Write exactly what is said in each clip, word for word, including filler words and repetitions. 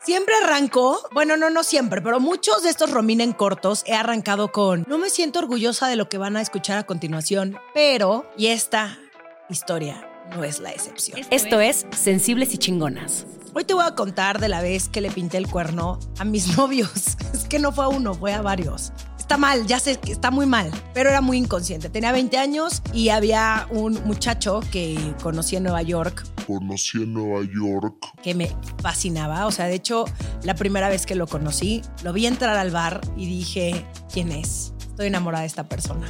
Siempre arranco, bueno, no, no siempre, pero muchos de estos Romina en cortos he arrancado con no me siento orgullosa de lo que van a escuchar a continuación, pero, y esta historia no es la excepción. Esto es Sensibles y Chingonas. Hoy te voy a contar de la vez que le pinté el cuerno a mis novios. Es que no fue a uno, fue a varios. Está mal, ya sé que está muy mal, pero era muy inconsciente. Tenía veinte años y había un muchacho que conocí en Nueva York. Conocí en Nueva York. Que me fascinaba. O sea, de hecho, la primera vez que lo conocí, lo vi entrar al bar y dije, ¿quién es? Estoy enamorada de esta persona.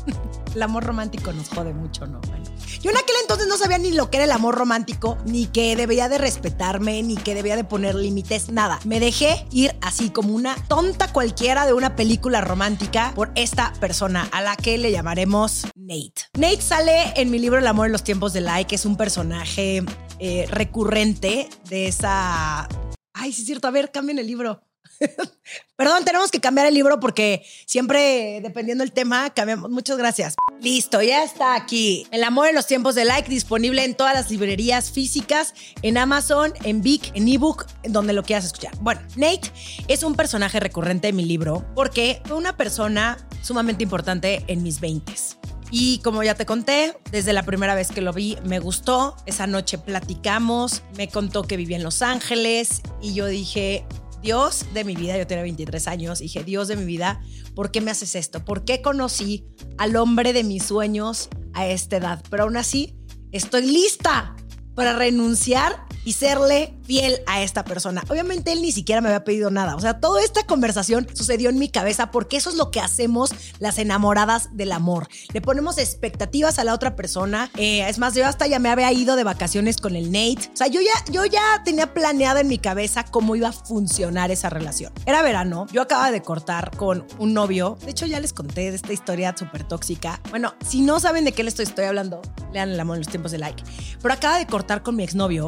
El amor romántico nos jode mucho, ¿no? Bueno, yo en aquel entonces no sabía ni lo que era el amor romántico, ni que debía de respetarme, ni que debía de poner límites, nada. Me dejé ir así como una tonta cualquiera de una película romántica por esta persona a la que le llamaremos Nate. Nate sale en mi libro El amor en los tiempos de Like, que es un personaje eh, recurrente de esa... Ay, sí es cierto, a ver, cambien el libro. Perdón, tenemos que cambiar el libro porque siempre, dependiendo del tema, cambiamos. Muchas gracias. Listo, ya está aquí. El amor en los tiempos de Like, disponible en todas las librerías físicas, en Amazon, en Vic, en ebook, en donde lo quieras escuchar. Bueno, Nate es un personaje recurrente de mi libro porque fue una persona sumamente importante en mis veintes. Y como ya te conté, desde la primera vez que lo vi, me gustó. Esa noche platicamos, me contó que vivía en Los Ángeles y yo dije... Dios de mi vida, yo tenía veintitrés años, dije, Dios de mi vida, ¿por qué me haces esto? ¿Por qué conocí al hombre de mis sueños a esta edad? Pero aún así, estoy lista para renunciar y serle fiel a esta persona. Obviamente él ni siquiera me había pedido nada. O sea, toda esta conversación sucedió en mi cabeza porque eso es lo que hacemos las enamoradas del amor. Le ponemos expectativas a la otra persona. Eh, es más, yo hasta ya me había ido de vacaciones con el Nate. O sea, yo ya, yo ya tenía planeado en mi cabeza cómo iba a funcionar esa relación. Era verano. Yo acababa de cortar con un novio. De hecho, ya les conté de esta historia súper tóxica. Bueno, si no saben de qué les estoy, estoy hablando, lean El amor en los tiempos de Like. Pero acaba de cortar con mi exnovio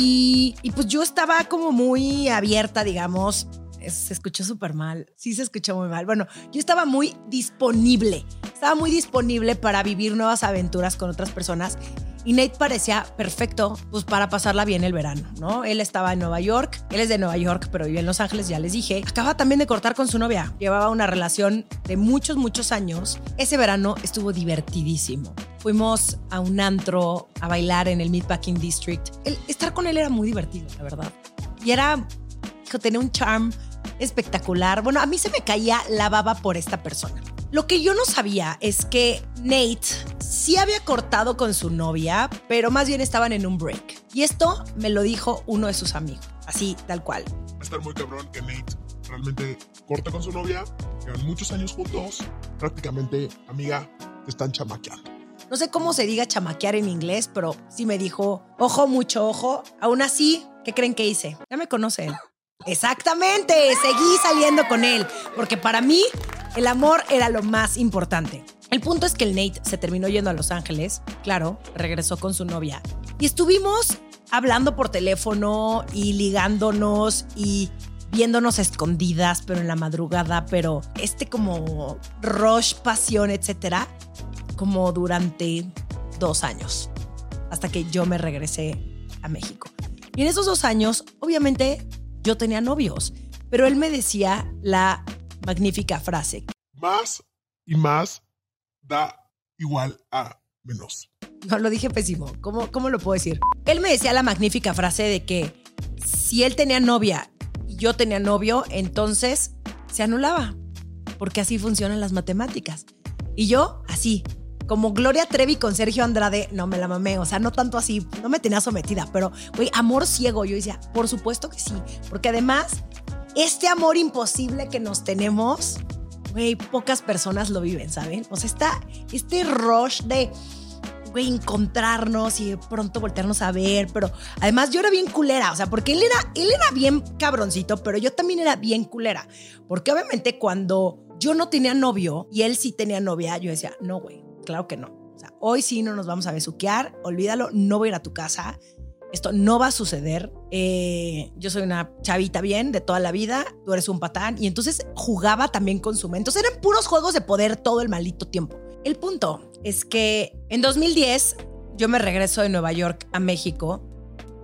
y, y pues yo estaba como muy abierta, digamos. Se escuchó súper mal. Sí, se escuchó muy mal. Bueno, yo estaba muy disponible. Estaba muy disponible para vivir nuevas aventuras con otras personas. Y Nate parecía perfecto pues para pasarla bien el verano, ¿no? Él estaba en Nueva York. Él es de Nueva York, pero vive en Los Ángeles, ya les dije. Acaba también de cortar con su novia. Llevaba una relación de muchos, muchos años. Ese verano estuvo divertidísimo. Fuimos a un antro a bailar en el Meatpacking District. El, estar con él era muy divertido, la verdad. Y era, hijo, tenía un charm espectacular. Bueno, a mí se me caía la baba por esta persona. Lo que yo no sabía es que Nate sí había cortado con su novia, pero más bien estaban en un break. Y esto me lo dijo uno de sus amigos, así, tal cual. Va a estar muy cabrón que Nate realmente corta con su novia, llevan muchos años juntos, prácticamente, amiga, te están chamaqueando. No sé cómo se diga chamaquear en inglés, pero sí me dijo, ojo, mucho ojo. Aún así, ¿qué creen que hice? Ya me conocen. Exactamente, seguí saliendo con él, porque para mí el amor era lo más importante. El punto es que el Nate se terminó yendo a Los Ángeles, claro, regresó con su novia y estuvimos hablando por teléfono y ligándonos y viéndonos escondidas, pero en la madrugada, pero este como rush, pasión, etcétera, como durante dos años, hasta que yo me regresé a México. Y en esos dos años, obviamente, yo tenía novios, pero él me decía la magnífica frase. Más y más da igual a menos. No, lo dije pésimo. ¿Cómo, cómo lo puedo decir? Él me decía la magnífica frase de que si él tenía novia y yo tenía novio, entonces se anulaba, porque así funcionan las matemáticas. Y yo, así, como Gloria Trevi con Sergio Andrade, no me la mamé, o sea, no tanto así, no me tenía sometida, pero, güey, amor ciego. Yo decía, por supuesto que sí, porque además, este amor imposible que nos tenemos, güey, pocas personas lo viven, ¿saben? O sea, está este rush de, güey, encontrarnos y de pronto voltearnos a ver, pero además yo era bien culera, o sea, porque él era, él era bien cabroncito, pero yo también era bien culera, porque obviamente cuando yo no tenía novio y él sí tenía novia, yo decía, no, güey, claro que no. O sea, hoy sí no nos vamos a besuquear, olvídalo, no voy a ir a tu casa, esto no va a suceder. Eh, yo soy una chavita bien de toda la vida, tú eres un patán, y entonces jugaba también con su mente. Entonces eran puros juegos de poder todo el maldito tiempo. El punto es que en dos mil diez yo me regreso de Nueva York a México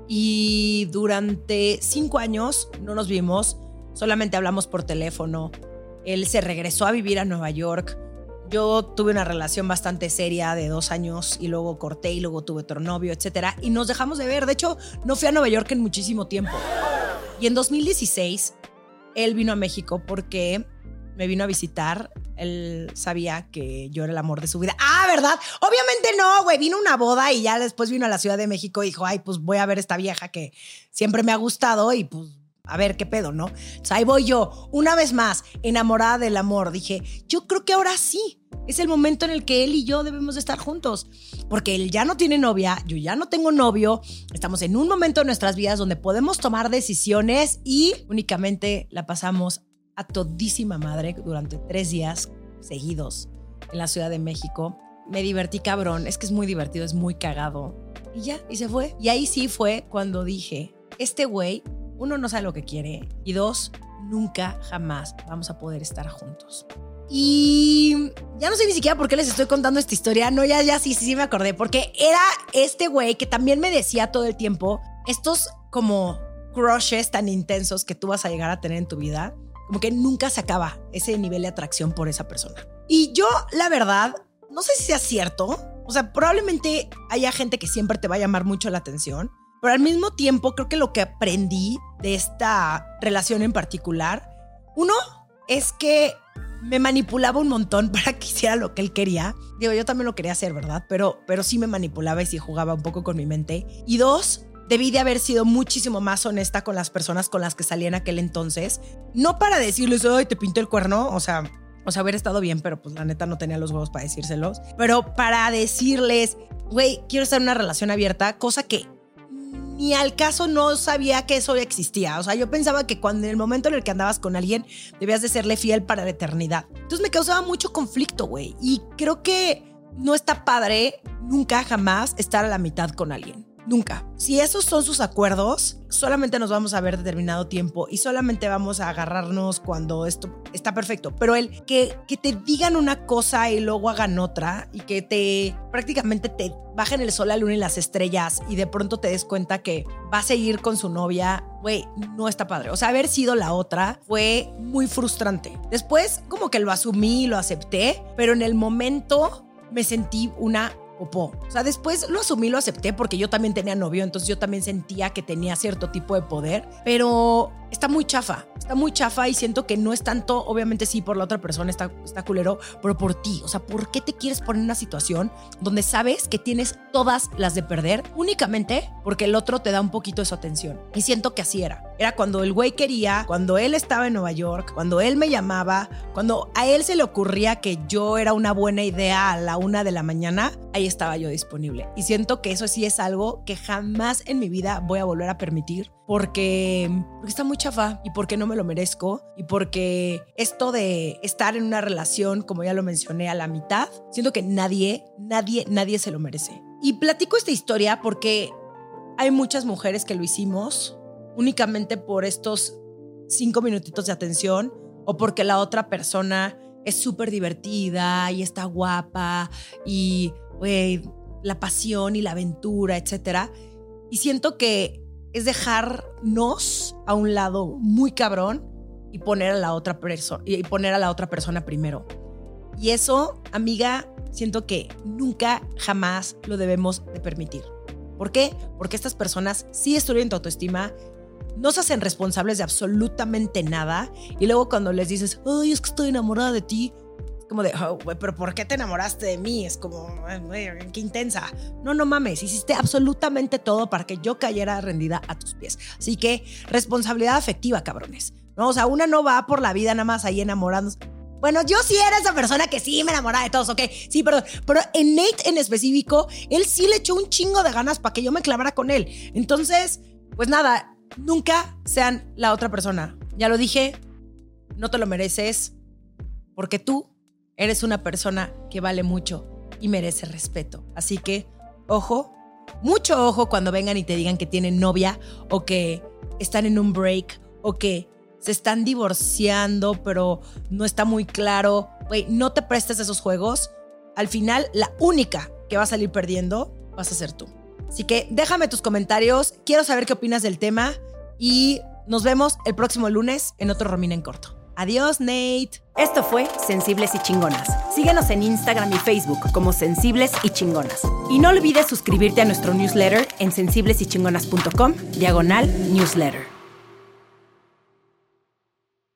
Y durante cinco años no nos vimos, solamente hablamos por teléfono. Él se regresó a vivir a Nueva York. Yo tuve una relación bastante seria de dos años y luego corté y luego tuve otro novio, etcétera. Y nos dejamos de ver. De hecho, no fui a Nueva York en muchísimo tiempo. Y en dos mil dieciséis, él vino a México porque me vino a visitar. Él sabía que yo era el amor de su vida. ¡Ah, verdad! Obviamente no, güey. Vino a una boda y ya después vino a la Ciudad de México y dijo, ay, pues voy a ver esta vieja que siempre me ha gustado y pues a ver qué pedo, ¿no? O sea, ahí voy yo, una vez más, enamorada del amor. Dije, yo creo que ahora sí es el momento en el que él y yo debemos de estar juntos. Porque él ya no tiene novia, yo ya no tengo novio. Estamos en un momento de nuestras vidas donde podemos tomar decisiones y únicamente la pasamos a todísima madre durante tres días seguidos en la Ciudad de México. Me divertí cabrón, es que es muy divertido, es muy cagado. Y ya, y se fue. Y ahí sí fue cuando dije, este güey, uno, no sabe lo que quiere, y dos, nunca, jamás vamos a poder estar juntos. Y ya no sé ni siquiera por qué les estoy contando esta historia. No, ya, ya sí, sí, sí me acordé. Porque era este güey que también me decía todo el tiempo estos como crushes tan intensos que tú vas a llegar a tener en tu vida. Como que nunca se acaba ese nivel de atracción por esa persona. Y yo, la verdad, no sé si sea cierto. O sea, probablemente haya gente que siempre te va a llamar mucho la atención. Pero al mismo tiempo, creo que lo que aprendí de esta relación en particular, uno, es que me manipulaba un montón para que hiciera lo que él quería. Digo, yo también lo quería hacer, ¿verdad? Pero, pero sí me manipulaba y sí jugaba un poco con mi mente. Y dos, debí de haber sido muchísimo más honesta con las personas con las que salía en aquel entonces. No para decirles, ay, te pinté el cuerno. O sea, o sea, haber estado bien, pero pues la neta no tenía los huevos para decírselos. Pero para decirles, güey, quiero estar en una relación abierta, cosa que ni al caso no sabía que eso existía. O sea, yo pensaba que cuando en el momento en el que andabas con alguien debías de serle fiel para la eternidad. Entonces me causaba mucho conflicto, güey. Y creo que no está padre nunca, jamás estar a la mitad con alguien. Nunca. Si esos son sus acuerdos, solamente nos vamos a ver determinado tiempo y solamente vamos a agarrarnos cuando esto está perfecto. Pero el que, que te digan una cosa y luego hagan otra y que te prácticamente te bajen el sol, la luna y las estrellas y de pronto te des cuenta que va a seguir con su novia, güey, no está padre. O sea, haber sido la otra fue muy frustrante. Después como que lo asumí, lo acepté, pero en el momento me sentí una popó. O sea, después lo asumí, lo acepté porque yo también tenía novio, entonces yo también sentía que tenía cierto tipo de poder, pero está muy chafa, está muy chafa y siento que no es tanto, obviamente sí, por la otra persona está, está culero, pero por ti. O sea, ¿por qué te quieres poner en una situación donde sabes que tienes todas las de perder únicamente porque el otro te da un poquito de su atención? Y siento que así era. Era cuando el güey quería, cuando él estaba en Nueva York, cuando él me llamaba, cuando a él se le ocurría que yo era una buena idea a la una de la mañana, ahí estaba yo disponible. Y siento que eso sí es algo que jamás en mi vida voy a volver a permitir porque, porque está muy chafa y porque no me lo merezco y porque esto de estar en una relación, como ya lo mencioné, a la mitad, siento que nadie, nadie, nadie se lo merece. Y platico esta historia porque hay muchas mujeres que lo hicimos únicamente por estos cinco minutitos de atención o porque la otra persona es súper divertida y está guapa y, güey, la pasión y la aventura, etcétera. Y siento que es dejarnos a un lado muy cabrón y poner a la otra persona y poner a la otra persona primero. Y eso, amiga, siento que nunca, jamás lo debemos de permitir. ¿Por qué? Porque estas personas sí destruyen tu autoestima, no se hacen responsables de absolutamente nada y luego cuando les dices, ay, es que estoy enamorada de ti, es como de, oh, güey, pero ¿por qué te enamoraste de mí? Es como, güey, qué intensa. No, no mames, hiciste absolutamente todo para que yo cayera rendida a tus pies. Así que responsabilidad afectiva, cabrones, ¿no? O sea, una no va por la vida nada más ahí enamorándose. Bueno, yo sí era esa persona que sí me enamoraba de todos, ok, sí, perdón. Pero en Nate en específico, él sí le echó un chingo de ganas para que yo me clavara con él. Entonces, pues nada, nunca sean la otra persona. Ya lo dije, no te lo mereces porque tú eres una persona que vale mucho y merece respeto. Así que, ojo, mucho ojo cuando vengan y te digan que tienen novia o que están en un break o que se están divorciando, pero no está muy claro. Güey, no te prestes a esos juegos. Al final, la única que va a salir perdiendo vas a ser tú. Así que déjame tus comentarios. Quiero saber qué opinas del tema. Y nos vemos el próximo lunes en otro Romina en Corto. Adiós, Nate. Esto fue Sensibles y Chingonas. Síguenos en Instagram y Facebook como Sensibles y Chingonas. Y no olvides suscribirte a nuestro newsletter en sensiblesychingonas.com, diagonal newsletter.